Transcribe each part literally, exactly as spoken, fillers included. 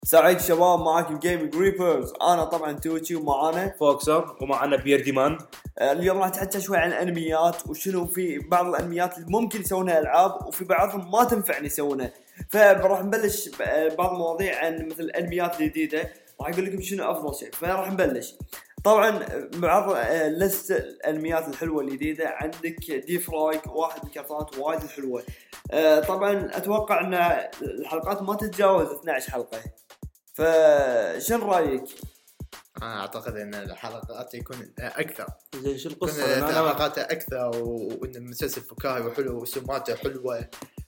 سعيد شباب، معاكم جيمنج ريبرز. انا طبعا توتشي ومعانا فوكسر ومعنا بيرديمان. اليوم راح نتحدث شوي عن الانميات وشنو في بعض الانميات اللي ممكن يسوونها العاب وفي بعضهم ما تنفع يسوونها. فراح نبلش بعض المواضيع عن مثل الانميات الجديده، راح اقول لكم شنو افضل شيء. فراح نبلش طبعا بعض لست الانميات الحلوه الجديده. عندك دي فرايك، واحد من الكرتونات وايد الحلوه. طبعا اتوقع ان الحلقات ما تتجاوز اثنتي عشرة حلقه. فشن رايك؟ انا اعتقد ان الحلقات يكون اكثر. زين شو القصه؟ انا حلقاته اكثر وان المسلسل فكاهي وحلو وسماته حلوه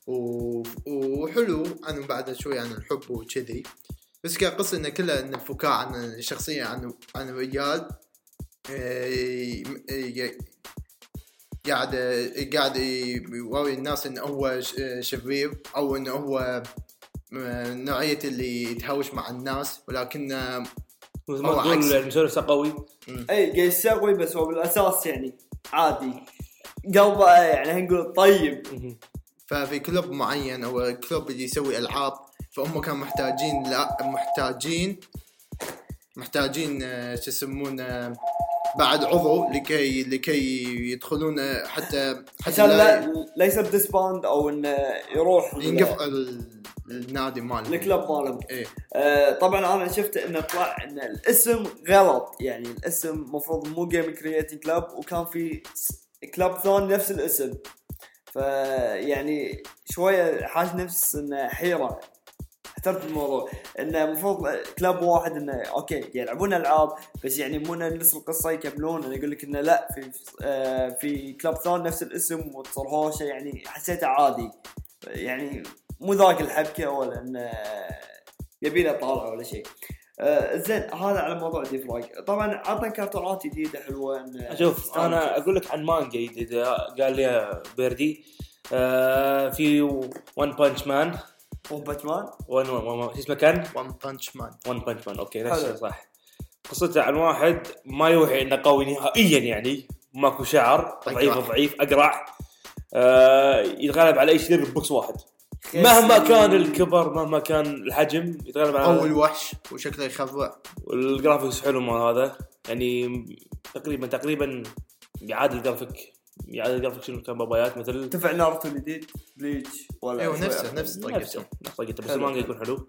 وحلو. انا بعد شوي عن الحب وكذي، بس كقصه انه كله ان الفكاهه عن الشخصيه عن عن رجال قاعد قاعد يوري الناس انه هو شرير او انه هو نوعية اللي يتهاوش مع الناس، ولكن مثل ما تقول المسلسل قوي. اي قاعد يسوي بس هو بالاساس يعني عادي، قلبه يعني هنقول طيب. ففي كلوب معين او كلوب اللي يسوي العاب، فهم كانوا محتاجين لا محتاجين محتاجين شو يسمونه بعد عضو لكي لكي يدخلون حتى عشان لا ليس بديسباند او انه يروح ينقف النادي مالهم الكلب مالهم. إيه؟ آه طبعا انا شفت انه طلع ان الاسم غلط، يعني الاسم مفروض مو جيم كرييتنج كلاب، وكان في كلاب ثاني نفس الاسم. فيعني شويه حاج نفس انه حيره. احترت الموضوع انه مفروض كلاب واحد انه اوكي يلعبون العاب، بس يعني مو نفس القصه يكملون. انا اقول لك انه لا، في آه في كلاب ثاني نفس الاسم وتصير هوشه، يعني حسيته عادي، يعني مو ذاك الحبكه ولا انه يبي له طالع ولا شيء. آه زين، هذا على موضوع دي فرايك. طبعا عطنا كرتونات جديده حلوه. شوف انا اقول لك عن مانجا جديده قال لي بيردي. آه في وان بانش مان. ون بانش مان وان وان اسمه كان وان بانش مان وان بانش مان اوكي نفسه صح. قصته عن واحد ما يوحي انه قوي نهائيا، يعني ماكو شعر، ضعيف ضعيف اقرع. آه يتغلب على اي شيء ببوكس واحد، مهما كان الكبر مهما كان الحجم يتغلب على اول وحش وشكله يخضع. والجرافيكس حلو ما هذا، يعني تقريبا تقريبا يعادل الجرافيك يعادل الجرافيك شنو كان بابايات مثل تفع ناروتو الجديد بليتش ولا ايوه نفسه نفس طريقته نفس طريقته، بس المانجا يكون حلو.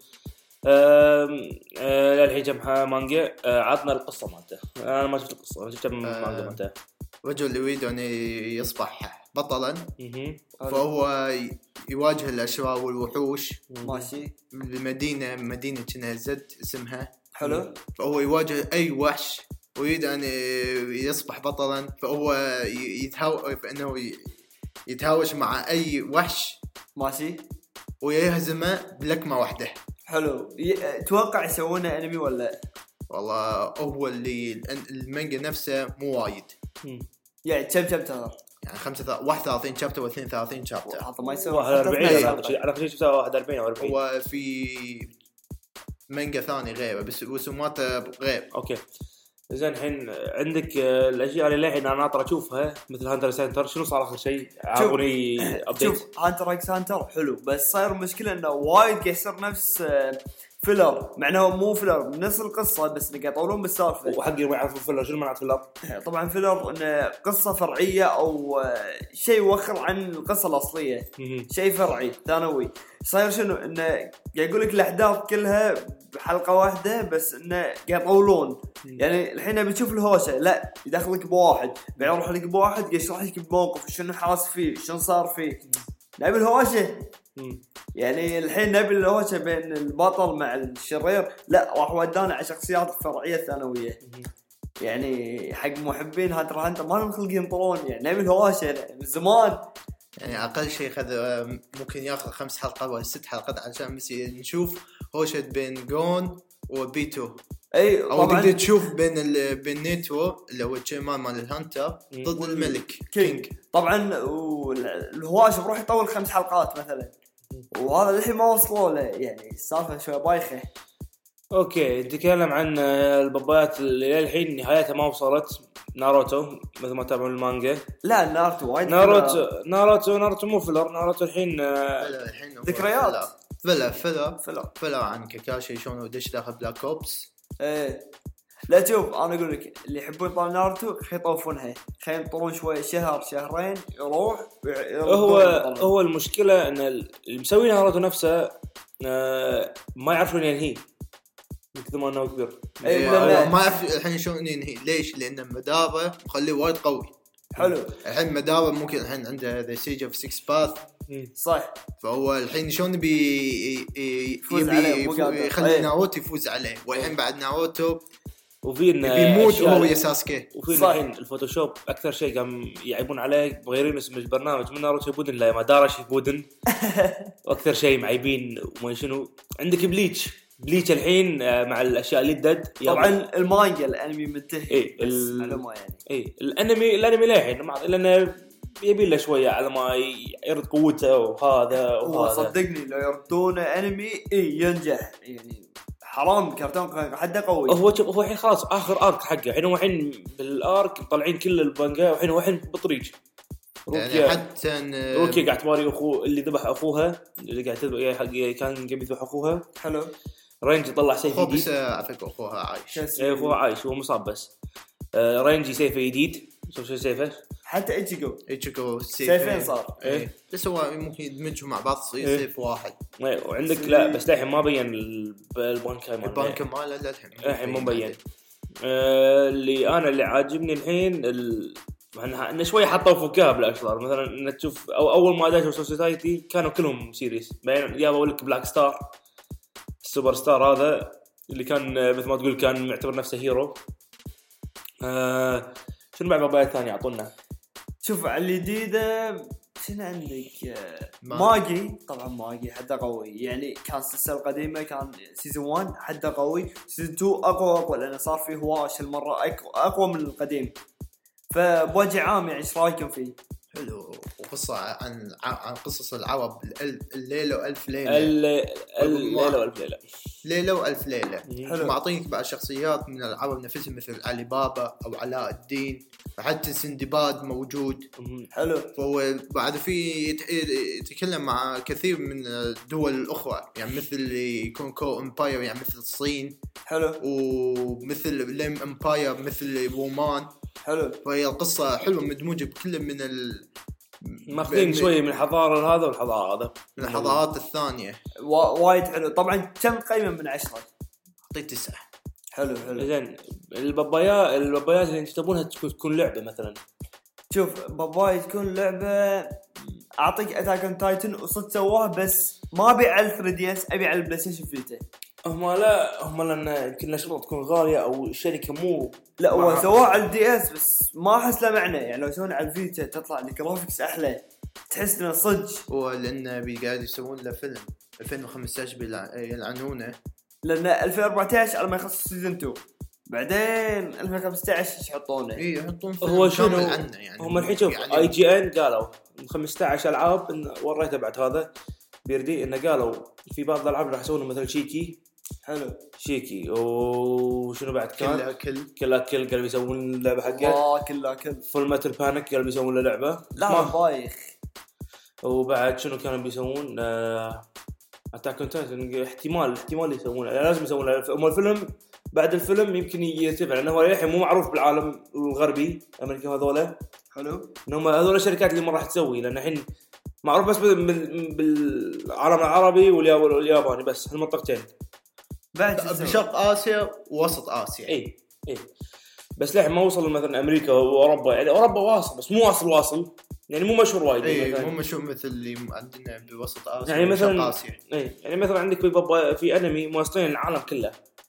آه الحين جمعها مانجا. آه عطنا القصه مالته. انا ما شفت القصه، شفت المانجا مالته. رجل يريد ان يصبح بطلا، فهو يواجه الاشرار والوحوش ماشي بالمدينه مدينه كنا زد اسمها حلو. فهو يواجه اي وحش ويريد ان يصبح بطلا، فهو يتهاوش فانه يتهاوش مع اي وحش ماشي ويهزمه بلكمه واحده. حلو. توقع يسوونه انمي ولا؟ والله هو اللي المانجا نفسه مو وايد، يعني كم شابتر؟ يعني خمسة واحد وثلاثين شابتر و اثنين وثلاثين شابتر. هذا ما يسوي واحد وأربعين. انا كنت شفتها واحد وأربعين او أربعين. هو في مانجا ثاني غيره بس رسوماته غير. اوكي زين. الحين عندك الاشياء اللي الحين انا ناطر اشوفها مثل هانتر سنتر. شنو صار اخر شيء؟ عابوني ابديت. شوف هانتر سنتر حلو، بس صاير مشكله انه وايد قصر نفس فيلر، مع انه مو فيلر نفس القصه، بس اللي يطولون بالسالفه. وحقي ما يعرفوا فيلر. شنو معناته فيلر؟ طبعا فيلر انه قصه فرعيه او شيء يوخر عن القصه الاصليه، شيء فرعي ثانوي. صاير شنو انه قاعد يقول لك الاحداث كلها بحلقه واحده، بس انه قاعد يطولون. يعني الحين بتشوف الهوشه، لا يدخلك بواحد بعدين يروح لك بواحد قاعد يشرح لك بموقف شنو حاس فيه شنو صار فيه. نبي الهوشه. يعني الحين نبي الهوشه بين البطل مع الشرير، لا راح ودانا على شخصيات الفرعيه الثانويه. يعني حق محبين هانتر هانتر ما لهم خلق ينطرون، يعني نبي الهوشه من زمان. يعني اقل شيء خذ ممكن ياخذ خمس حلقات ولا ست حلقات عشان بس نشوف هوشه بين جون وبيتو. اي او تقدر تشوف بين ال... بين نيتو اللي هو الشيمان مال الهانتر ضد الملك كينج. طبعا الهواش بروح يطول خمس حلقات مثلا، وهذا الحين ما وصلوا له، يعني السالفه شويه بايخه. اوكي نتكلم عن البابايات اللي الحين نهايتها ما وصلت. ناروتو مثل ما تابعون المانجا. لا ناروتو وايد. ناروتو ناروتو ناروتو مو فيلر. ناروتو الحين ذكريات فلا فلا فلا فلا عن كاكاشي شلون دش داخل بلاك اوبس. ايه لا شوف انا اقول لك اللي يحبون يطلعون ناروتو يطوفونها خلينا ينطرون شوي شهر شهرين يروح هو هو المشكله ان اللي مسوي ناروتو نفسه آه ما يعرفون ينهي مثل ما انه كبير. إيه ما ما يعرف الحين شلون ينهي. ليش؟ لان مداره مخليه وايد قوي. حلو. الحين مداره ممكن الحين عنده ذا سيج اوف سكس باث صح. فهو الحين شلون بي يفوز عليه يخلي ناروتو يفوز عليه. والحين بعد ناروتو وفي بيموت وهو يساسكي. وفي الحين الفوتوشوب اكثر شيء قام يعيبون عليه مغيرين اسم البرنامج من ناروتو بودن لا مدارا شيبودن. واكثر شيء معيبين وما شنو. عندك بليتش بليتش الحين مع الاشياء اللي دد طبعا المانجا الانمي منتهي. اي ال... يعني اي الانمي الانمي للحين لانه يبي له شويه على ما يرد قوته وهذا وهذا. صدقني لو يردونه انمي اي ينجح يعني حرام كرتون حده قوي. هو هو الحين خلاص اخر ارك حقه الحين هو الحين بالارك طالعين كل البانجا والحين هو الحين بالطريق يعني حتى ان روكي قاعد تماري اخوه اللي ذبح اخوها اللي قاعد تذبح حق كان قبل يذبح اخوها. حلو. رينجي طلع سيف جديد. بس عفك اخوها عايش. اي اخوها عايش هو مصاب بس. آه رينجي سيفه جديد شوف شو سيفه. حتى ايتشيجو ايتشيجو سيفين صار. ايه بس هو ممكن يدمجهم مع بعض يصير إيه؟ سيف واحد. ايه وعندك لا بس الحين ما بين البنك مال البنك ماله للحين الحين مو مبين. آه اللي انا اللي عاجبني الحين ال... ان شوي حطوا فكها بالاشرار مثلا ان تشوف أو اول ما داشوا سوسايتي كانوا كلهم سيريس بعدين جابوا لك بلاك ستار السوبر ستار هذا اللي كان مثل ما تقول كان معتبر نفسه هيرو. آه شنو بعد بابايا ثاني اعطونا. شوف على الجديده شنو عندك ماجي طبعا ماجي حده قوي يعني كان السلسله القديمه كان سيزون واحد حده قوي سيزون اثنين اقوى اقوى لانه صار فيه هواش هالمره اقوى من القديم. فبوجه عام يعني ايش رايكم فيه؟ حلو. وقصة عن عن قصص العرب الليلة وألف ليلة الليلة وألف ليلة ليلة وألف ليلة. حلو. معطينك بعض شخصيات من العرب نفسهم مثل علي بابا أو علاء الدين وحتى سندباد موجود. حلو. فهو بعد في يتكلم مع كثير من الدول الأخرى يعني مثل يكون كو امباير يعني مثل الصين. حلو. ومثل ليم امباير مثل رومان. حلو. فهي القصة حلوة مدموجة بكل من ال ماخذين شوي من الحضارة هذا والحضارة هذا من الحضارات الثانية وايد حلو. طبعا كم قيمة من عشرة؟ أعطيت تسعة. حلو حلو. زين البابايا البابايات اللي انت تبونها تكون لعبة مثلا. شوف باباي تكون لعبة أعطيك أتاك أون تايتن وصدق سواه بس ما أبي على ثري دي إس أبي على البلاي ستيشن فيتا. هم لا هم لأن يمكن شروط تكون غالية أو الشركة مو لا هو سواه على الدي اس بس ما أحس له معنى يعني لو يسوون على الفيتا تطلع الجرافيكس أحلى تحس إنه صدق. هو لأن بيقعد يسوون له فيلم ألفين وخمسة عشر بيلعنونه لأن ألفين وأربعة عشر على ما يخلص سيزون اثنين بعدين ألفين وخمسة عشر ايش يحطونه. ايه يحطون فيلم هو شنو عنه يعني هم الحين شوف يعني اي جي ان قالوا خمسة عشر العاب إن وريته بعد هذا بيردي انه قالوا في بعض الالعاب راح يسوون مثل شيكي. حلو. شيكي وشنو بعد كان كلها كل كلها كل قالوا يسوون اللعبه حقه. اه كلها كل فول ميتال بانيك قالوا بيسوون له لعبه لا بايخ. وبعد شنو كانوا بيسوون اتاك اون تايتن احتمال احتمال يسوون لازم يسوون هم الفيلم بعد الفيلم يمكن يرتفع لانه هو الحين مو معروف بالعالم الغربي امريكا هذولا. حلو. انهم هذول الشركات اللي ما راح تسوي لان الحين معروف بس بالعالم العربي والياباني بس هالمنطقتين بعد بشرق اسيا ووسط اسيا. اي اي بس لحين ما وصل مثلا امريكا واوروبا يعني اوروبا واصل بس مو واصل واصل يعني مو مشهور وايد. اي مو مشهور مثل اللي عندنا بوسط اسيا يعني مثلا اي يعني مثلا عندك في بابا في انمي موصلين العالم كله.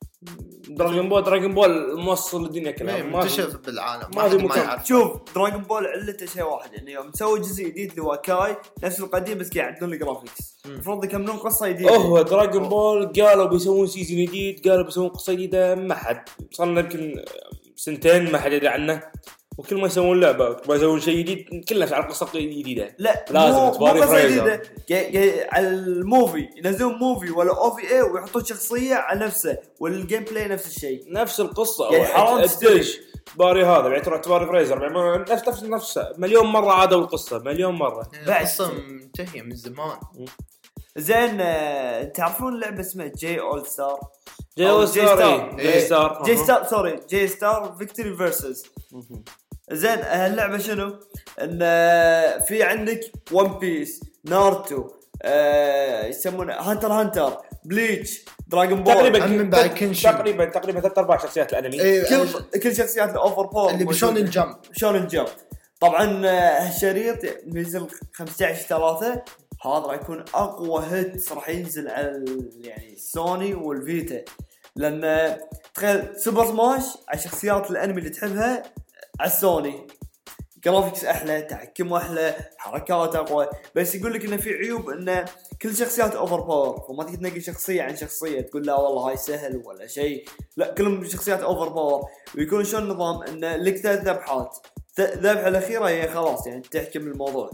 دراغون بول دراغون بول موصل الدنيا كلها منتشر بالعالم ما في مكان. شوف دراغون بول علته شيء واحد يعني يوم مسوي جزء جديد اللي هو كاي نفس القديم بس قاعد يعدلون الجرافيكس المفروض يكملون قصه جديده. اوه دراغون بول قالوا بيسوون سيزون جديد قالوا بيسوون قصه جديده ما حد صار لنا يمكن سنتين ما حد يدري عنه وكل ما يسوون لعبه ما يسوون شيء جديد كله على قصه جديده. لا لازم تباري فريزر على الموفي ينزلون موفي ولا او في اي ويحطون شخصيه على نفسه والجيم بلاي نفس الشيء نفس القصه يعني حرام تدش باري هذا يعني تروح تباري فريزر يعني نفس نفس نفس مليون مره عادوا القصه مليون مره بعد قصه منتهيه من زمان. زين آه، تعرفون لعبه اسمها جي اول ستار جي أو اول جي ستار ستار. جي ستار جي ستار سوري جي ستار فيكتوري فيرسز. زين هاللعبه شنو ان آه، في عندك ون بيس ناروتو آه، يسمونه هانتر هانتر بليتش دراغون بول تقريبا من بعد كنشن. تقريبا تقريبا ثلاث ارباع شخصيات الانمي إيه، كل كل شخصيات الاوفر باور اللي بشون الجمب. شلون الجمب. طبعا آه، هالشريط نزل خمسة عشر ثلاثة، هذا راح يكون اقوى هيت راح ينزل على ال- يعني سوني والفيتا، لان آه، تخيل سوبر سماش على شخصيات الانمي اللي تحبها على السوني، جرافيكس احلى، تحكم احلى، حركات اقوى، بس يقول لك انه في عيوب ان كل شخصيات اوفر باور، وما تقدر تنقي شخصيه عن شخصيه تقول لا والله هاي سهل ولا شيء، لا كلهم شخصيات اوفر باور. ويكون شلون النظام ان لك ثلاث ذبحات، الذبحه الاخيره هي خلاص يعني تحكم الموضوع.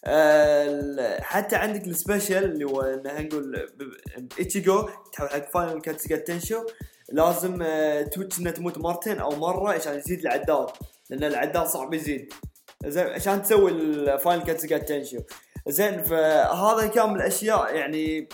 أه حتى عندك السبيشل اللي هو انه نقول ايتشيجو تحول حق فاينل كاتسوغا تنشو، لازم أه تويتش انها تموت مرتين او مره عشان يزيد العداد، لان العداد صعب يزيد زين عشان تسوي الفاينل كاتسوغا تنشو. زين فهذا كان من الاشياء يعني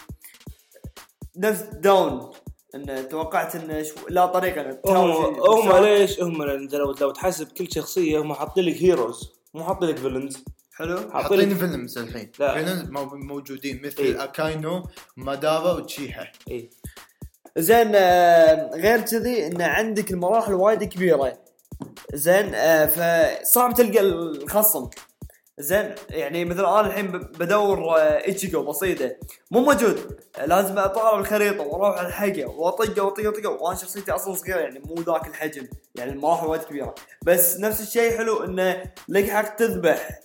نفس داون ان توقعت ان شو... لا طريقه هم هم ليش هم لو لو تحسب كل شخصيه هم حاطين لك هيروز مو حاطين لك فيلنز. حلو حاطين فيلمز الحين لا. فيلمز موجودين مثل إيه؟ اكاينو مادافا وتشيها. اي زين آه غير كذي ان عندك المراحل وايد كبيره. زين آه فصعب تلقى الخصم. زين يعني مثلا انا الحين بدور آه ايتشيجو بسيطه مو موجود، آه لازم اطالع الخريطه واروح على الحلقه واطقه واطقه واطقه، وانا شخصيتي اصلا صغيره يعني مو ذاك الحجم، يعني المراحل وايد كبيره. بس نفس الشيء حلو انه لك حق تذبح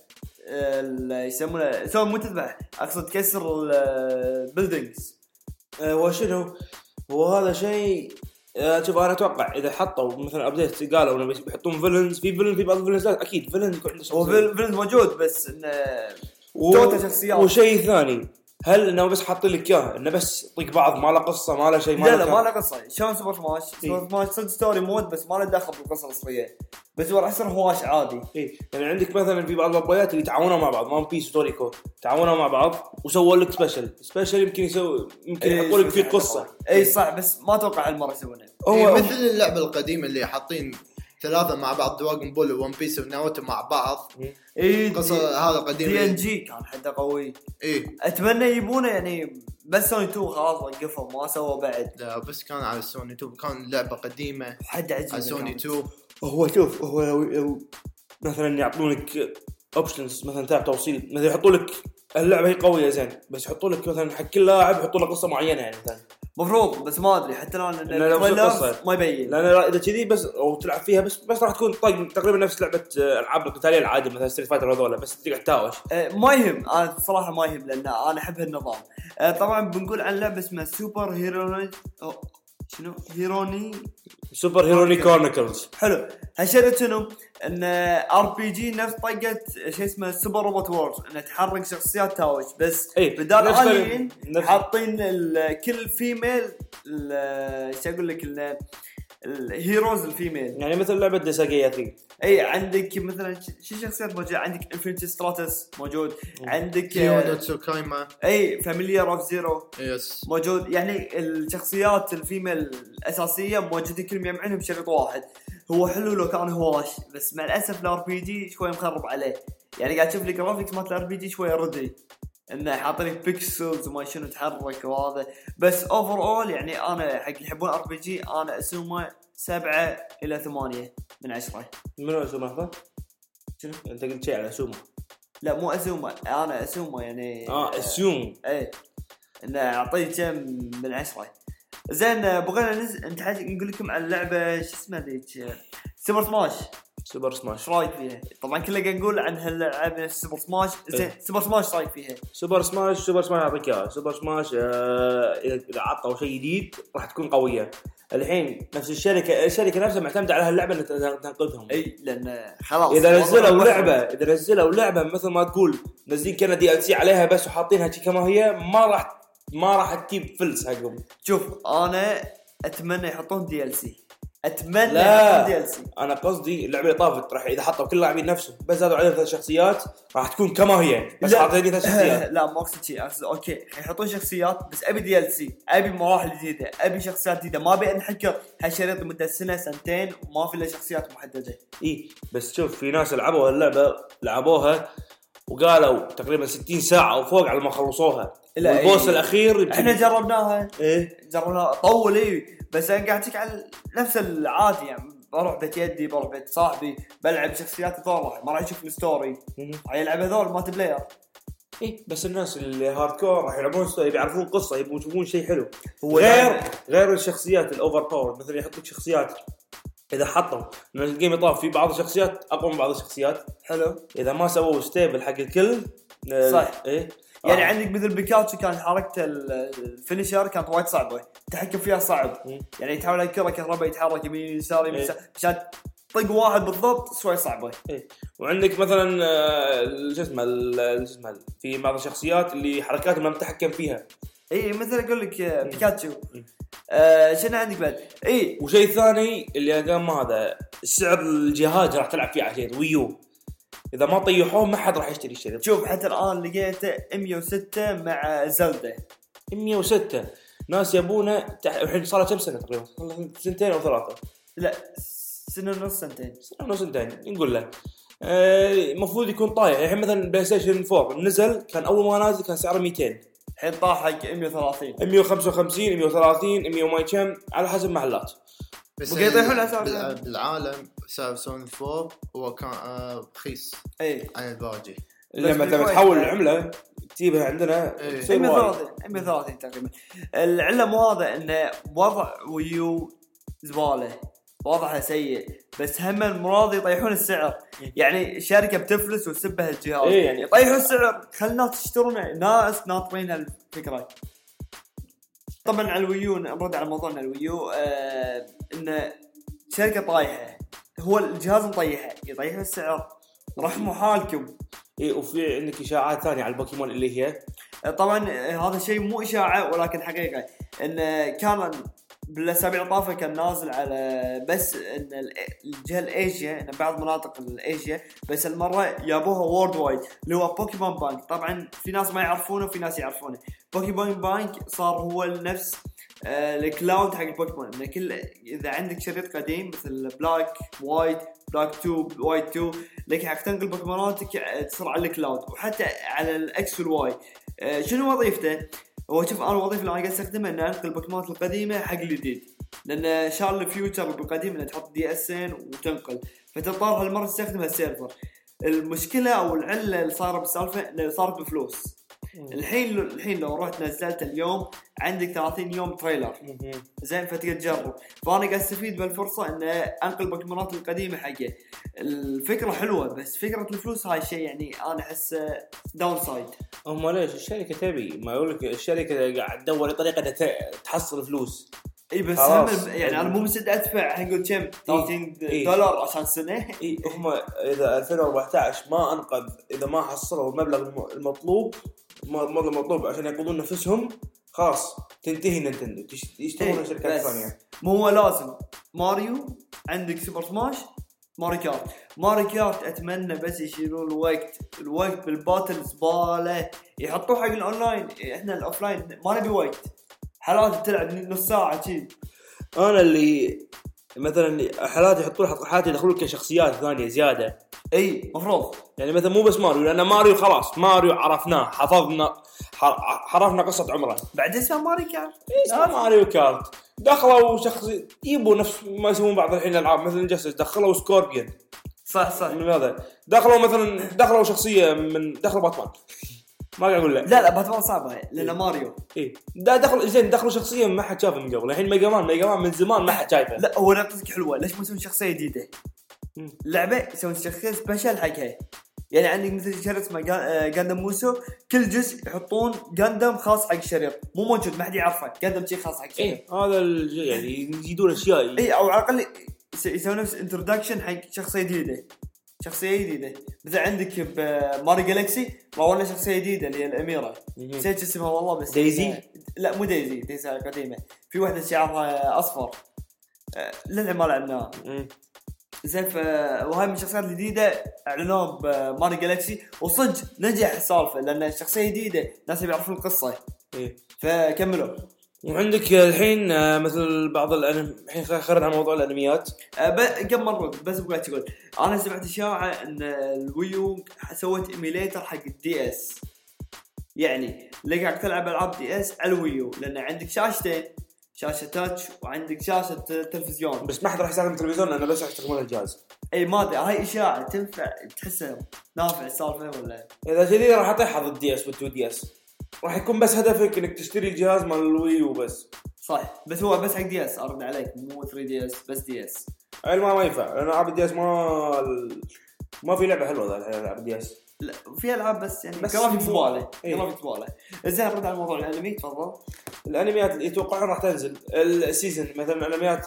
آه يسمونه سو مو تذبح اقصد تكسر البيلدينجز. أه وشنو وهذا شيء أه شوف انا اتوقع اذا حطوا مثلا ابديت قالوا انه بيحطون فيلنز في فيلن في بعض الفيلنز اكيد فيلن يكون عنده هو فيلن موجود بس انه و... توتا شخصيات. وشيء ثاني هل انه بس حاطين لك اياه انه بس طق بعض ما له قصه ما له شيء ما لا له لا ما له قصه شلون سوبر سماش سوبر سماش صدق ستوري مود بس ما له دخل بالقصه الاصليه، بس هو راح يصير هواش عادي. اي يعني عندك مثلا في بعض البطولات اللي تعاونوا مع بعض ما بيس ستوريكو تعاونوا مع بعض وسووا لك سبيشل سبيشل يمكن يسوي يمكن يحطوا لك فيه قصه. اي صح بس ما اتوقع هالمره يسوونه. هو مثل اللعبه القديمه اللي حاطين ثلاثه مع بعض دراغون بول وون بيس وناروتو مع بعض. اي قصه هذا قديم دي ان جي كان حده قوي. اي اتمنى يبونه يعني بس سوني تو خلاص وقفوا ما سووا بعد. لا بس كان على سوني تو كان لعبه قديمه حد عجبني على سوني تو. هو شوف هو لو, لو مثلا يعطونك اوبشنز مثلا تاع توصيل مثلا يحطوا لك اللعبه هي قويه زين بس يحطوا لك مثلا حق كل لاعب يحطوا له قصه معينه يعني مثلا مفروض بس ما ادري حتى الان التريلر ما يبين لان اذا كذي بس او تلعب فيها بس بس راح تكون طق تقريبا نفس لعبه العاب القتاليه العاديه مثلا ستريت فايتر هذول بس تقعد تاوش. أه ما يهم انا صراحه ما يهم لان انا احب هالنظام. أه طبعا بنقول عن لعبه اسمها سوبر هيروني أو شنو هيروني سوبر هيروني كورنيكلز. حلو هالشيء شنو ان ار بي جي نفس طقه شيء اسمه سوبر روبوت وورز ان تحرك شخصيات تاوش بس ايه بدال نفس الين نفس- حاطين ال- كل فيميل ايش اقول لك ال- الهيروز الفيميل يعني مثل لعبه ديساجيا ثري. اي عندك مثلا شو شخصيات موجوده عندك انفينيتي ستراتس موجود عندك كيو آه، نوتسوكايما. اي فاميليار اوف زيرو يس موجود، يعني الشخصيات الفيميل الاساسيه موجودين كلهم يجمعينهم بشريط واحد. هو حلو لو كان هواش بس مع الاسف الار بي جي شوي مخرب عليه، يعني قاعد تشوف لي جرافيكس مال الار بي جي شوي ردي انه حاطين لك بيكسلز وما شنو تحرك وهذا، بس اوفر اول يعني انا حق اللي يحبون ار بي جي انا اسومه سبعة الى ثمانية من عشرة. منو اسومه هذا؟ شنو انت قلت شيء على اسومه؟ لا مو اسومه انا اسومه يعني اه اسيوم ايه انه اعطيه كم من عشرة. زين بغينا نز... انت حاج نقول لكم عن لعبه شو اسمها ذيك سوبر سماش سوبر سماش. ايش رايك فيها؟ طبعا كلنا قاعد نقول عن هاللعبه سوبر سماش. زين إيه. سوبر سماش ايش رايك فيها؟ سوبر سماش سوبر سماش اعطيك اياه سوبر سماش آه، اذا عطوا شيء جديد راح تكون قويه. الحين نفس الشركه الشركه نفسها معتمده على هاللعبه ان تنقذهم. اي لان خلاص اذا نزلوا لعبه اذا نزلوا لعبه مثل ما تقول نازلين كنا دي ال سي عليها بس وحاطينها كما هي ما راح ما راح تجيب فلس حقهم. شوف انا اتمنى يحطون دي ال سي اتمنى لا دي ال سي. انا قصدي اللعبه اللي طافت راح اذا حطوا كل لاعبين نفسه بس زادوا عليهم ثلاث شخصيات راح تكون كما هي بس حاطين ثلاث شخصيات. لا ما اقصد شيء، اقصد اوكي حيحطون شخصيات بس ابي دي ال سي، ابي مراحل جديده، ابي شخصيات جديده، ما ابي انحكر هالشريط لمده سنه سنتين وما في الا شخصيات محدده. اي بس شوف في ناس لعبوا اللعبه لعبوها وقالوا تقريبا ستين ساعه او فوق على ما خلصوها والبوس إيه. الاخير احنا جربناها ايه جربناها طول ايه بس انا قاعد على نفس العادي يعني بروح بيت يدي بروح بيت صاحبي بلعب شخصيات ثانيه ما راح يشوف الستوري راح يلعب هذول مالتي بلاير. ايه بس الناس اللي هاردكور راح يلعبون ستوري يعرفون قصه يبون يشوفون شيء حلو غير غير الشخصيات الاوفر باور. مثلا يحط لك شخصيات اذا حطوا من الجيم يطاف في بعض الشخصيات اقوى من بعض الشخصيات حلو اذا ما سووا ستيبل حق الكل صح ايه يعني آه. عندك مثل بيكاتشو كان حركته الفينيشر كانت وايد صعبه التحكم فيها صعب م. يعني تحاول الكره كهرباء يتحرك يمين يسار يمين إيه. عشان طق واحد بالضبط شوي صعبه إيه. وعندك مثلا شو اسمه اسمه في بعض الشخصيات اللي حركاتهم ما متحكم فيها اي مثل اقول لك بيكاتشو آه شنو عندك بعد اي وشيء ثاني اللي قام هذا سعر الجهاز راح تلعب فيه عشان ويو اذا ما طيحوه ما حد راح يشتري الشريط. شوف حتى الان لقيته مية وستة مع زلدة مية وستة ناس يبونه تح... الحين صار له كم سنه تقريبا سنتين او ثلاثه لا سنه ونص سنتين سنه ونص سنتين نقول له المفروض آه يكون طايح. الحين يعني مثلا بلاي ستيشن فور نزل كان اول ما نازل كان سعره مئتين الحين طاح حق مية وثلاثين مية وخمسة وخمسين مية وثلاثين مية وما كم على حسب محلات بس بال... بالعالم سامسونج فور هو كان رخيص اي عن الباقي لما لما تحول العمله تجيبها عندنا مية وثلاثين تقريبا. العله مو هذا انه وضع ويو زباله وضعها سيء بس هم المراضي يطيحون السعر يعني الشركه بتفلس وتسبه الجهاز إيه يعني يطيحون السعر خلنا تشترونه ناس ناطرين الفكره. طبعا على الويو نرد على موضوعنا الويو آه ان شركه طايحه هو الجهاز مطيحه يطيح السعر رحموا حالكم. اي وفي عندك اشاعات ثانيه على البوكيمون اللي هي طبعا هذا الشيء مو اشاعه ولكن حقيقه ان كان بالاسابيع الطافه كان نازل على بس ان الجهه الايجيا ان بعض مناطق الايجيا بس المره جابوها وورد وايد اللي هو بوكيمون بانك. طبعا في ناس ما يعرفونه وفي ناس يعرفونه. بوكيمون بانك صار هو نفس آه الكلاود حق البوكيمون ان كل اذا عندك شريط قديم مثل بلاك وايت بلاك تو وايت تو لك حق تنقل بوكيموناتك تصير على الكلاود وحتى على الاكس والواي. آه شنو وظيفته؟ هو شوف انا الوظيفه اللي انا قاعد استخدمها ان انقل البوكيمونات القديمه حق الجديد لان شال الفيوتشر بالقديم انك تحط دي اس ان وتنقل فتضطر هالمره تستخدم السيرفر. المشكله او العله اللي صارت بالسالفه انه صارت بفلوس. الحين الحين لو رحت نزلت اليوم عندك ثلاثين يوم تريلر زين فتقدر تجرب. فانا قاعد استفيد بالفرصه ان انقل البوكيمونات القديمه حقه. الفكره حلوه بس فكره الفلوس هاي الشيء يعني انا احس داون سايد. هم ليش الشركه تبي ما يقول لك الشركه قاعد تدور طريقه تحصل فلوس. اي بس هم يعني انا مو مستعد ادفع نقول كم ثلاثين دولار عشان سنه. اي هم اذا ألفين وأربعة عشر ما انقذ اذا ما حصلوا المبلغ المطلوب المبلغ المطلوب عشان يقودون نفسهم خلاص تنتهي نينتندو يشترون شركات ثانيه. مو هو لازم ماريو عندك سوبر سماش ماري كارت ماري كارت اتمنى بس يشيلون الوقت الوقت بالباتل زباله يحطوه حق الاونلاين. احنا الاوفلاين ما نبي وقت حالات تلعب نص ساعه شيء. انا اللي مثلا حالات يحطون حالات يدخلون كشخصيات ثانيه زياده. اي مفروض يعني مثلا مو بس ماريو لان ماريو خلاص ماريو عرفناه حفظنا حرفنا قصه عمره بعد اسمه ماري كارت اسمه ماريو كارت دخلوا شخصي يبوا نفس ما يسوون بعض الحين الالعاب مثلا جاستس دخلوا سكوربيون صح صح من هذا دخلوا مثلا دخلوا شخصيه من دخلوا باتمان ما قاعد اقول لا لا لا باتمان صعبه لان ماريو اي دا دخل زين دخلوا شخصيه ما حد شافها من قبل الحين ميجا مان ميجا مان من زمان ما حد شايفه. لا هو نقطتك حلوه ليش ما يسوون شخصيه جديده لعبه يسوون شخصيه سبيشال حقها. يعني عندك مثل شريط اسمه غاندام موسو كل جزء يحطون غاندام خاص حق الشريط مو موجود ما حد يعرفه غاندام شيء خاص حق الشريط. إيه هذا يعني يزيدون اشياء اي او على الاقل يسوون نفس انتروداكشن حق شخصيه جديده شخصيه جديده. مثل عندك بماري جالكسي راولنا شخصيه جديده اللي هي الاميره نسيت اسمها والله بس دايزي. لا مو دايزي دايزي قديمه في واحده شعرها اصفر للحين ما لعبناه. زين وهاي من الشخصيات الجديدة اعلنوه بماري جالكسي وصدق نجح السالفة لأن الشخصية جديدة ناس يعرفون القصة. إيه. فكملوا. وعندك الحين مثل بعض الانمي الحين خرج عن موضوع الانميات قبل مرة بس بقولت تقول انا سمعت اشاعة ان الويو سوت ايميليتر حق الدي اس يعني لقاك تلعب العاب دي اس على الويو لان عندك شاشتين شاشة تاتش وعندك شاشة تلفزيون بس ما حد راح يستخدم التلفزيون لانه بس يستخدمون الجهاز. اي ما ادري هاي اشاعة تنفع تحسها نافع السالفة ولا اذا جديد راح اطيح ضد الدي اس والتو دي اس راح يكون بس هدفك انك تشتري الجهاز مال الوي وبس. صح بس هو بس حق دي اس ارد عليك مو ثري دي اس بس دي اس. اي ما ما ينفع لان العاب الدي اس ما ما في لعبه حلوه ذا العاب الدي اس. لا في العاب بس يعني جرافيك زباله جرافيك زباله. زين رد على موضوع الانمي تفضل. الانميات اللي يتوقعون راح تنزل السيزون مثلا الانميات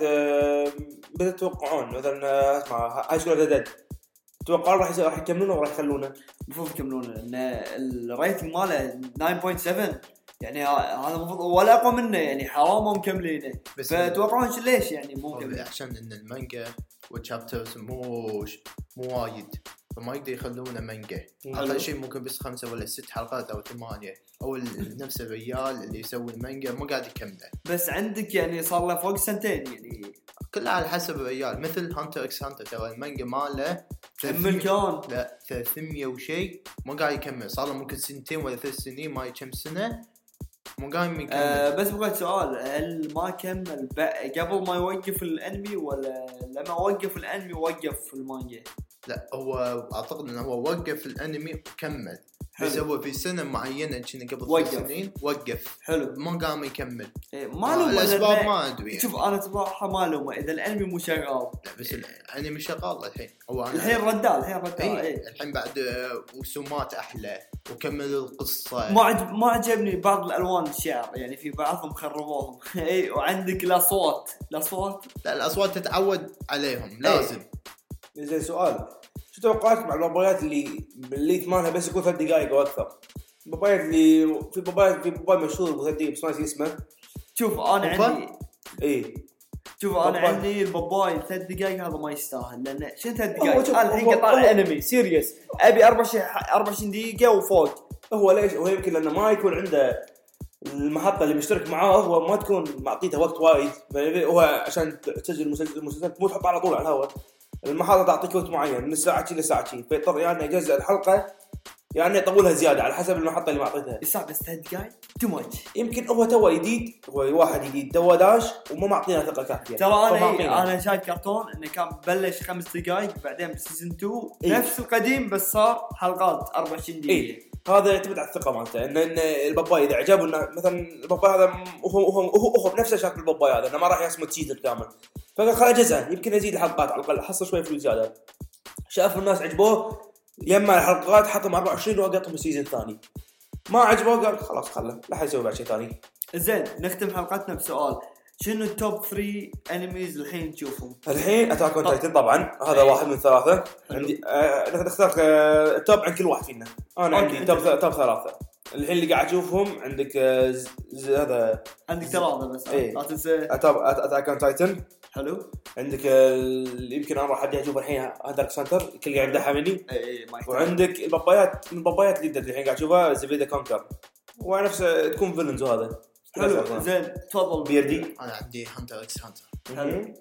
بدأت تتوقعون مثلا اسمع هاي سكول ديد توقعوا راح راح يكملونه وراح يخلونه المفروض يكملونه لان الريتنج ماله ناين بوينت سفن يعني هذا المفروض ولا اقوى منه يعني حرام مكملينه. فتوقعون ليش يعني مو مكمل عشان ان المانجا والشابترز مو مو وايد فما يقدر يخلونه مانجا. اقل شيء ممكن بس خمسة ولا ست حلقات او ثمانية او نفس الرجال اللي يسوي المانجا مو قاعد يكمله. بس عندك يعني صار له فوق سنتين يعني كله على حسب الرجال مثل هانتر اكس هانتر ترى المانجا ماله كمل كان لا ثلاثمية وشيء مو قاعد يكمل صار له ممكن سنتين ولا ثلاث سنين ما كم سنة مو قاعد يكمل. أه بس بقول سؤال هل ما كمل قبل ما يوقف الانمي ولا لما وقف الانمي وقف المانجا؟ لا هو اعتقد انه هو وقف الانمي وكمل بس هو في سنه معينه كنا قبل ثلاث سنين وقف. حلو ما قام يكمل. إيه ما له الاسباب ما ادري يعني. شوف انا صراحه ما له اذا الانمي مو شغال. لا بس الانمي شغال الحين هو الحين ردال الحين ردال ايه. ايه. الحين بعد رسومات احلى وكمل القصه. ما عجب ما عجبني بعض الالوان الشعر يعني في بعضهم خربوهم. اي وعندك الاصوات الاصوات لا الاصوات تتعود عليهم لازم. ايه. زين سؤال شو توقعاتك مع البابايات اللي اللي ثمانها بس يكون ثلاث دقائق او اكثر؟ بابايات اللي في بابايات في باباي مشهور ابو ثلاث دقائق بس ما نسي اسمه. شوف انا عندي اي شوف انا عندي الباباي ثلاث دقائق هذا ما يستاهل لان شنو ثلاث دقائق انا الحين قطع انمي سيريس ابي أربعة وعشرين دقيقه وفوق. هو ليش هو يمكن لانه ما يكون عنده المحطه اللي مشترك معاه هو ما تكون معطيته وقت وايد هو عشان تسجل مسلسل المسلسل مو تحط على طول على الهواء. المحطة تعطيك وقت معين من الساعة شي للساعة شي فيضطر يعني يجزء الحلقة يعني يطولها زيادة على حسب المحطة اللي معطيتها. الساعة بس ثلاث دقائق تو ماتش. يمكن هو تو جديد هو واحد جديد تو داش وما معطينا ثقة كافية. ترى أنا أنا شايف كرتون إنه كان بلش خمس دقائق بعدين بسيزن اثنين إيه؟ نفس القديم بس صار حلقات أربعة وعشرين دقيقة. إيه؟ هذا يعتمد على الثقة مالته إن إن الباباي إذا عجبه إنه مثلا الباباي هذا هو هو هو هو بنفسه شكل الباباي هذا إنه ما راح يصمد سيزن كامل فقال خلاص جزء يمكن يزيد الحلقات على الأقل حصل شوي فلوس زيادة. شاف الناس عجبوه يجمع الحلقات حطهم أربعة وعشرين وقطهم السيزن الثاني ما عجبوه قال خلاص خله لا حيسوي بعد شيء ثاني. زين نختم حلقتنا بسؤال شنو التوب ثلاثة انميز الحين تشوفهم؟ الحين اتاك اون تايتن طبعا هذا أيه. واحد من ثلاثه عندي آه اخترت آه توب عن كل واحد فينا. انا عندي توب توب ثلاثه الحين اللي قاعد اشوفهم عندك آه هذا عندك ثلاثه بس ايه. لا تنسى اتاك اون تايتن حلو. عندك اللي يمكن انا راح ادي اشوف الحين هدرك سنتر كل قاعد يمدحها مني. اي وعندك البابايات من البابايات اللي الحين قاعد اشوفها زفيدا كونكر ونفس تكون فيلنز وهذا حلو. زين تفضل بيردي. انا عندي هانتر اكس هانتر. حلو.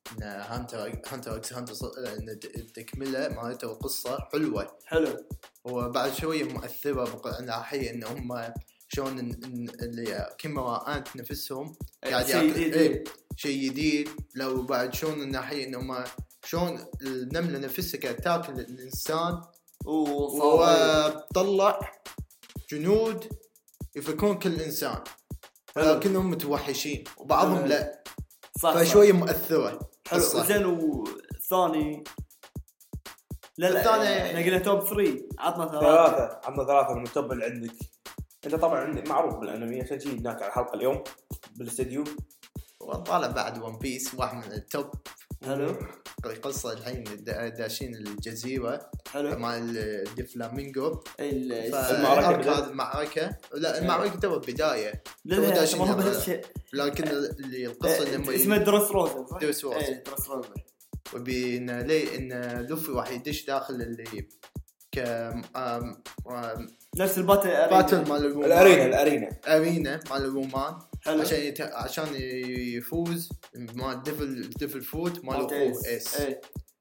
هانتر هانتر اكس هانتر التكمله مالته القصه حلوه. حلو. وبعد شويه مؤثره بناحيه ان هم شلون اللي كاميرات نفسهم قاعد يعطي شيء جديد. لو بعد شلون الناحيه انهم شلون النمله نفسها قاعد تاكل الانسان وطلع جنود يفكون كل انسان لكنهم متوحشين وبعضهم حلو. لا صح فشويه مؤثره. حلو. زين والثاني لا لا احنا قلنا توب ثلاثة عطنا ثلاثة ثلاثة عطنا ثلاثة من التوب اللي عندك انت طبعا عندك معروف بالانمي عشان شيء هناك على الحلقة اليوم بالاستديو وطالع بعد ون بيس واحد من التوب. حلو. القصة الحين داشين الجزيرة حلو مع الدفلامينغو ال- المعركة هذه المعركة لا المعركة تو بداية لا لا داشين ما هو هذا. بهالشيء لكن اللي القصة اللي هم اسمه درس روزن صح؟ درس روزن. ايه درس روزن وبين لي ان لوفي راح يدش داخل اللي ك آم... آم... نفس الباتل باتل مال الرومان الارينا الارينا ارينا مال الرومان حلو. عشان يت... عشان يفوز مال ديفل ديفل فوت مال اخوه ايس ايه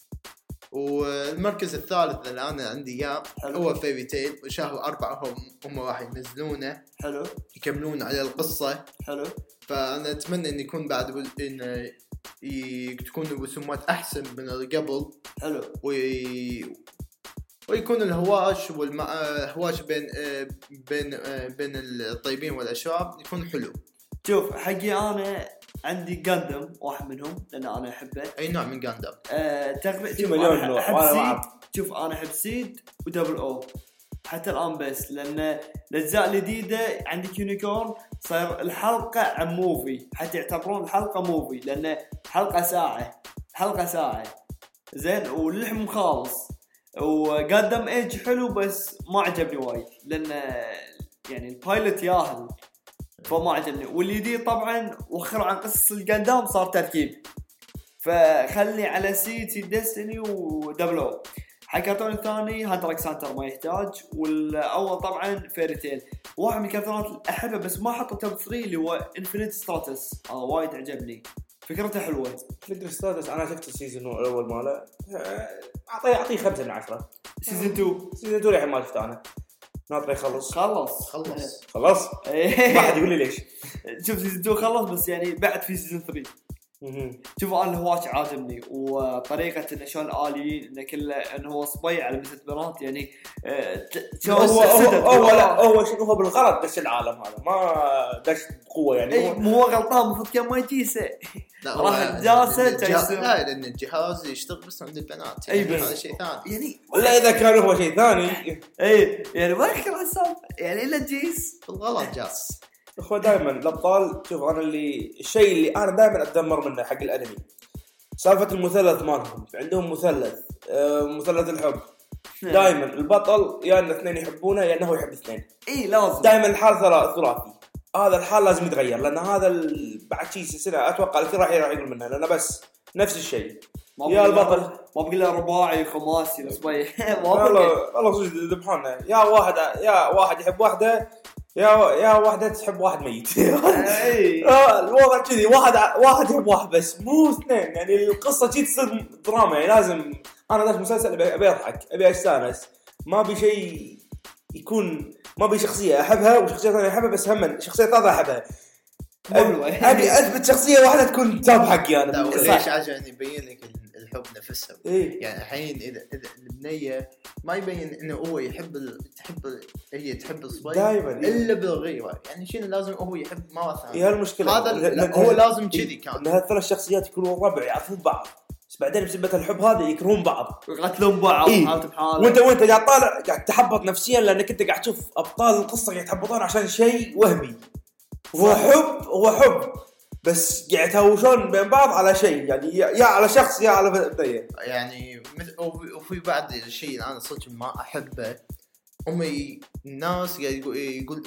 والمركز الثالث اللي انا عندي اياه حلو. هو فيري تيل وشهر أربعة هم هم راح ينزلونه حلو يكملون على القصة حلو فأنا أتمنى إن يكون بعد و... إن ي... تكون الرسومات أحسن من اللي قبل حلو وي... ويكون الهواش والهواش بين بين بين الطيبين والأشرار يكون حلو. شوف حقي أنا عندي جاندم واحد منهم لأن أنا أحبه. أي نوع من جاندم؟ أه تقريبا في مليون نوع. أحب وأنا سيد. معك. شوف أنا أحب سيد ودبل أو حتى الآن بس لأن الأجزاء الجديدة عندك يونيكورن صار الحلقة عن موفي حتى يعتبرون الحلقة موفي لأن حلقة ساعة حلقة ساعة زين واللحم خالص وقدم ايج حلو بس ما عجبني وايد لأن يعني البايلوت ياهل فما عجبني والجديد طبعا وخر عن قصص القدام صار تركيب فخلي على سيتي ديستني ودبلو. حكرتون الثاني هانتر اكس هانتر ما يحتاج والاول طبعا فيري تيل واحد من الكرتونات اللي احبه بس ما حطه توب ثلاثة اللي هو انفينيت ستراتس اه وايد عجبني فكرته حلوه. فيدر ستاتس انا شفت السيزون الاول ماله اعطيه اعطيه خمسة من عشرة. سيزون اثنين سيزون اثنين الحين ما شفته انا ناطر يخلص خلص خلص خلص ما حد يقول لي ليش. شوف سيزون اثنين خلص بس يعني بعد في سيزون ثلاثة شوف انا الهواش عاجبني وطريقه انه شلون اليين انه كله انه هو صبي على مثل بنات يعني هو هو هو لا هو شنو هو بالغلط دش العالم هذا ما دش بقوه يعني اي مو هو غلطان المفروض كان ما يجيسه لا راح جاسه لا لان الجهاز يشتغل بس عند البنات اي يعني بس هذا شيء ثاني يعني ولا اذا كان هو شيء ثاني اي يعني ما يذكر السالفه يعني الا جيس بالغلط جاس. اخوة دائما الابطال شوف انا اللي الشيء اللي انا دائما اتذمر منه حق الانمي سالفه المثلث مالهم عندهم مثلث آه مثلث الحب دائما البطل يا ان اثنين يحبونه يا انه يحب اثنين اي لازم دائما الحال ثلاثي هذا الحال لازم يتغير لان هذا بعد شيء سنه اتوقع الكل راح يقول منه لانه بس نفس الشيء يا البطل ما بقي له رباعي خماسي صبي والله والله ذبحونا يا واحد يا واحد يحب واحده يا يا واحدة تحب واحد ميت. آه الوضع كذي واحد واحد يحب واحد بس مو اثنين يعني القصة كذي تصير دراما يعني لازم أنا ذاك مسلسل أبي أبي أضحك أبي أستانس ما بي شيء يكون ما بي شخصية أحبها وشخصية ثانية أحبها بس هم شخصية ثالثة أحبها أبي أثبت شخصية واحدة تكون تاب حقي أنا. ليش عشان يبين لك الحب نفسه إيه؟ يعني الحين إذا إذا البنية ما يبين إنه هو يحب ال... تحب ال... هي تحب الصبي دائما إلا بالغيرة يعني شيء لازم هو يحب مرة ثانية. هي المشكلة هذا لا هو لازم كذي كان إن هالثلاث شخصيات يكونوا ربع يعرفون بعض بس بعدين بسبة الحب هذا يكرهون بعض يقتلون بعض إيه؟ حالة بحالة وانت وانت قاعد طالع قاعد تحبط نفسيا لانك انت قاعد تشوف ابطال القصه قاعد يتحبطون عشان شيء وهمي هو حب هو حب بس قاعد يتهاوشون بين بعض على شيء يعني يا على شخص يا على بنيه يعني مثل وفي بعد الشيء اللي انا صدق ما احبه هم الناس قاعد يقول يقول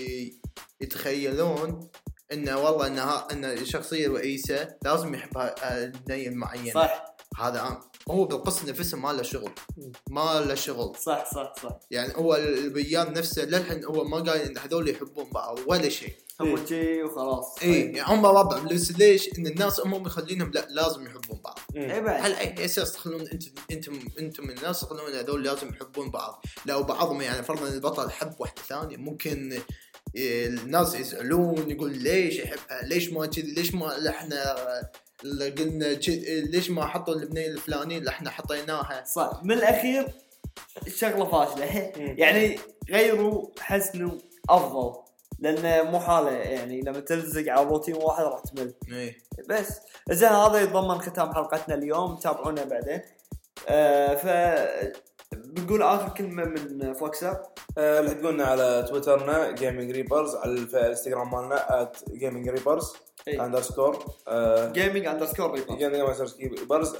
يتخيلون انه والله انها ان الشخصيه الرئيسه لازم يحبها البنيه المعينه صح هذا هو بالقصة نفسه ما له شغل ما له شغل صح صح صح يعني هو البيان نفسه للحين هو ما قال ان هذول يحبون بعض ولا شيء هم شيء وخلاص اي يعني هم ربع بس ليش ان الناس هم مخلينهم لا لازم يحبون بعض اي بعد هل اي اساس تخلون انتم انتم انتم من الناس تخلون هذول لازم يحبون بعض لو بعضهم يعني فرضا البطل حب واحدة ثانية ممكن الناس يسألون يقول ليش يحبها ليش ما كذي ليش ما احنا قلنا ليش ما حطوا البنية الفلانية اللي احنا حطيناها صح من الأخير الشغلة فاشلة يعني غيروا حسنوا أفضل لأن مو حالة يعني لما تلزق على روتين واحد راح تمل ايه بس زين هذا يضمن ختام حلقتنا اليوم تابعونا بعدين آه ف بنقول اخر كلمه من فوكسر. آه اللي تقولنا على تويترنا جيمنج ريبرز، على الانستغرام مالنا ات جيمنج ريبرز اندرسكور جيمنج اندرسكور ريبرز جيمنج اندرسكور ريبرز.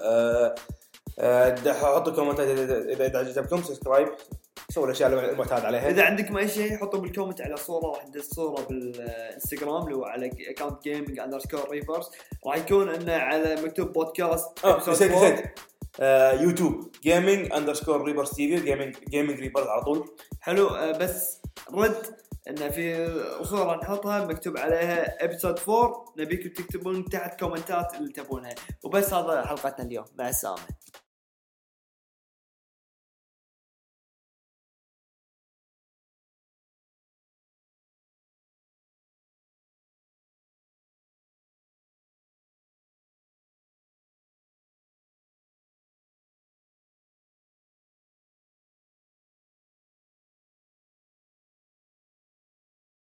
حطوا كومنتات اذا اذا عجبكم، سبسكرايب، سووا الاشياء اللي المعتاد عليها. اذا عندكم اي شيء حطوا بالكومنت على صوره واحده، الصوره بالانستغرام اللي هو على اكونت جيمنج اندرسكور ريبرز، راح يكون انه على مكتوب بودكاست. اه نسيت نسيت آه يوتيوب جيمنج اندرسكور ريبرز تي في، جيمنج جيمنج ريبرز على طول. حلو. آه بس رد ان في صوره نحطها مكتوب عليها ابيسود فور، نبيكم تكتبون تحت كومنتات اللي تبونها. وبس هذا حلقتنا اليوم، مع السلامه.